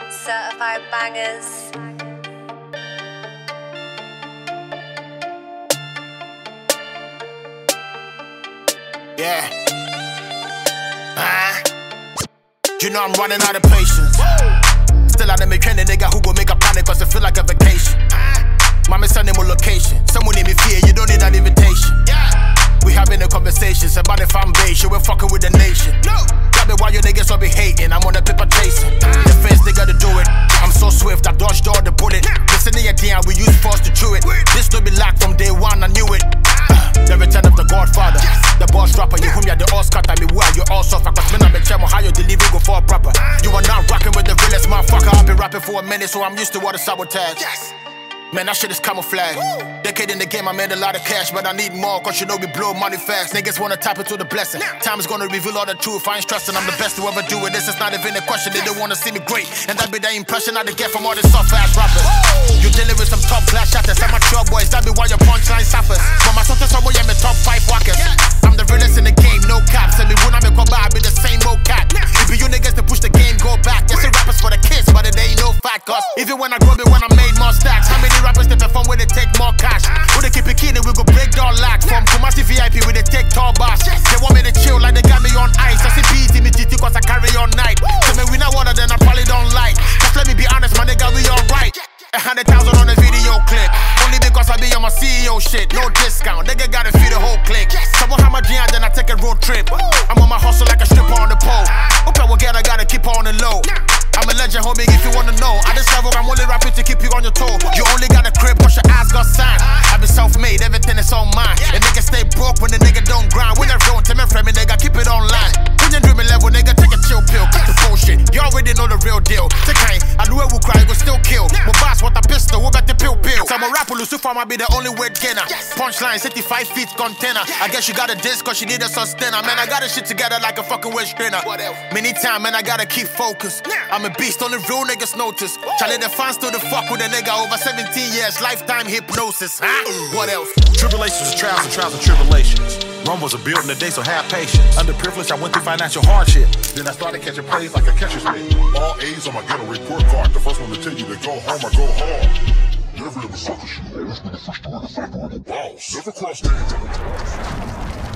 Certified bangers. Yeah. You know I'm running out of patience. Still out of me training, nigga who go make a panic cause it feel like a vacation. Mama sending more location. Someone need me fear, you don't need an invitation. We having a conversation about if I'm base, you ain't fucking with the nation. Grab it while your niggas all be hating, I'm on the paper chasing. The first nigga to do it. I'm so swift, I dodged all the bullet. Listen to your DM, we use force to chew it. This don't be lack from day one, I knew it. The return of the Godfather, the boss rapper, you whom you the Oscar, tell me where you all suffer. Cause me not be chemo, how you deliver go for a proper. You are not rocking with the realest motherfucker. I've been rapping for a minute, so I'm used to all the sabotage. Man, that shit is camouflage. Decade in the game, I made a lot of cash, but I need more, cause you know we blow money fast. Niggas wanna tap into the blessing. Time is gonna reveal all the truth. I ain't stressing, I'm the best to ever do it. This is not even a question, they don't wanna see me great. And that be the impression I get from all these soft ass rappers. You dealing with some top class shatters, I'm a mature boys, that be why your punchline suffers. But my son somewhere, yeah, me top 5 walkers. I'm the realest in the game, no cap. Tell me when I'm go by, I be the same old cat. It be you niggas to push the game, go back. Yes, it rappers for the kids, but it ain't no fact. Cause even when I grow it, when I made more stacks, how many rappers they perform where they take more cash? When they keep it keen, we go break down lack. From Kumasi VIP, we they take tall bars. They want me to chill like they got me on ice. I see BT, me GT cause I carry all night. So me we not one of them, I probably don't like. Just let me be honest, my nigga, we alright. 100,000 on the video clip. Only because I be on my CEO shit. No discount, nigga gotta feed the whole clique. Someone have my G then I take a road trip. I'm on my hustle like a stripper on the pole. Hope I will get, I gotta keep on the low. I'm a legend, homie, if you wanna know. At this level, I'm only rapping to keep you on your toe. You only got a crib, cause your ass got signed. I be self-made, everything is all mine. And niggas stay broke when the nigga don't grind. When they're real, Tim and Fleming, nigga, keep it online. When you're dreaming level, nigga, take a chill pill. Cut the bullshit, you already know the real deal. Take kind, I knew it would cry, it would still kill. My boss want a pistol, what about the pill? Some rapper, Lucifer might be the only weight gainer. Punchline, 65 feet container. I guess you got a disc cause you need a sustainer. Man, I got this shit together like a fucking wedge strainer. Many time, man, I gotta keep focused. I'm a beast, only real niggas notice. Charlie, the fans still the fuck with a nigga over 17 years, lifetime hypnosis. What else? Tribulations are trials and trials and tribulations. Rumbles are built in a day, so have patience. Underprivileged, I went through financial hardship. Then I started catching plays like a catcher's mitt. All A's on my ghetto report card. The first one to tell you to go home or go hard. Never in the sucker shit. Always been the first to win the fight with the balls. Never cross the